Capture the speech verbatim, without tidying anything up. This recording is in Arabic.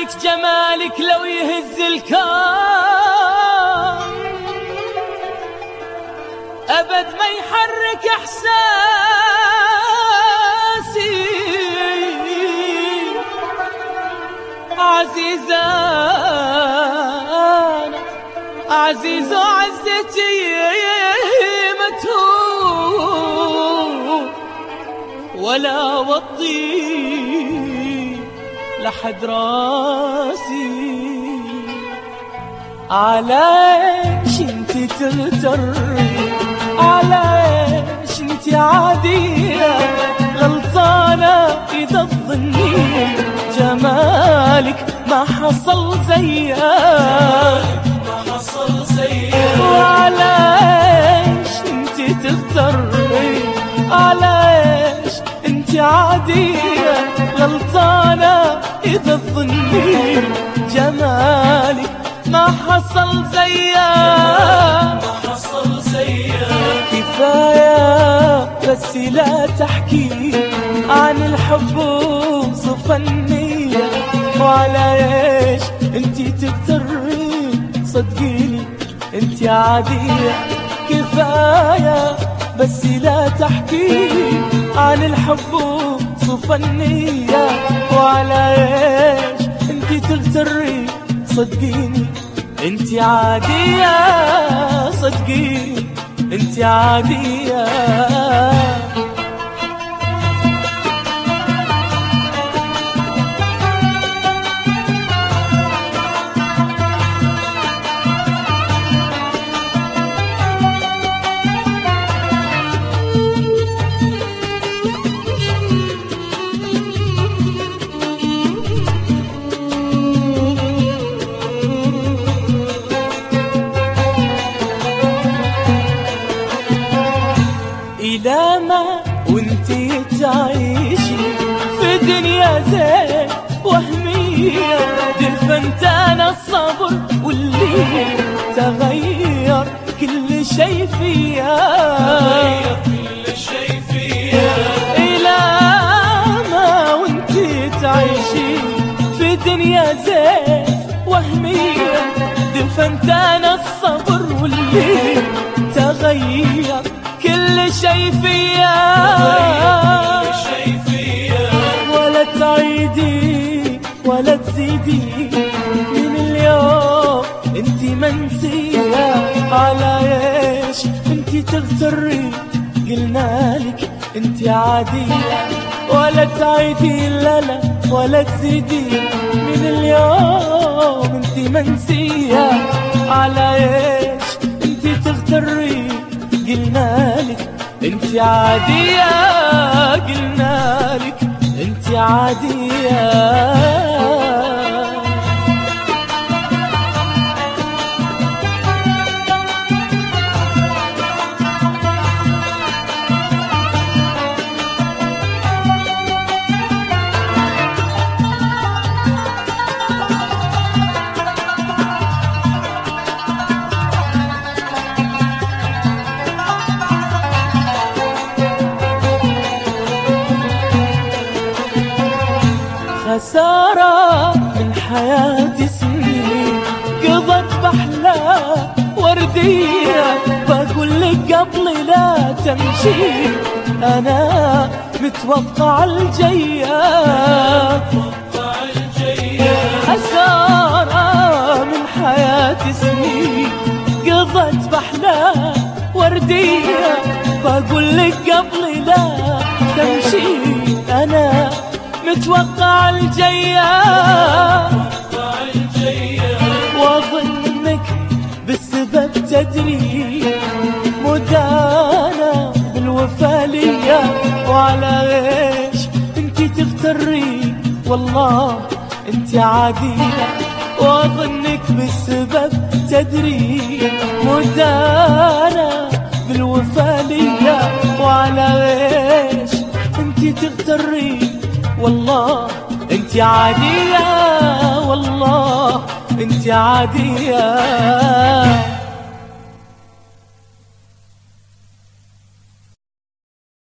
عليك جمالك لو يهز الكون أبد ما يحرك إحساسي. عزيزانا عزيز عزتي متهور ولا وطي لحد راسي. علاش انت تغتري علاش انت عادية غلطانة إذا تظني جمالك ما حصل زيها ما حصل زيها. وعلاش انت تغتري علاش انت عادية غلطانة إذا تظني جمالك ما حصل زيها ما حصل زيها. كفاية بس لا تحكي عن الحب وصف النية. وعلاش انتي تغتري صدقيني انتي عادية. كفاية بس لا تحكي عن الحب وصف النية. وعلاش انتي تغتري صدقيني انتي عادية. صدقيني انتي عادية. إلى ما وانتي تعيشي في دنيا زين وهمية دفنت أنا الصبر واللي تغير كل شي فيها تغير كل شي فيها. إلى ما وانتي تعيشي في دنيا زين وهمية دفنت أنا الصبر واللي تغير كل شي فيا ولا تعيدي ولا تزيدي من اليوم انتي منسية. علاش انتي تغتري قلنالك انتي عادية. ولا تعيدي لا لا ولا تزيدي من اليوم انتي منسية. علاش انتي تغتري قلنالك انتي عادية. قلنالك انتي عادية. خسارة من حياتي سنين قضت بحلى وردية. بقول لك قبل لا تمشي أنا متوقع الجاية. خسارة من حياتي سنين قضت بحلى وردية. بقول لك قبل لا تمشي أنا متوقع الجاية. واظنك بالسبب تدري مدانة بالوفا ليا. وعلاش انتي تغتري والله انتي عادية. واظنك بالسبب تدري مدانة بالوفا ليا. وعلاش انتي تغتري والله انتي عادية. والله انتي عادية.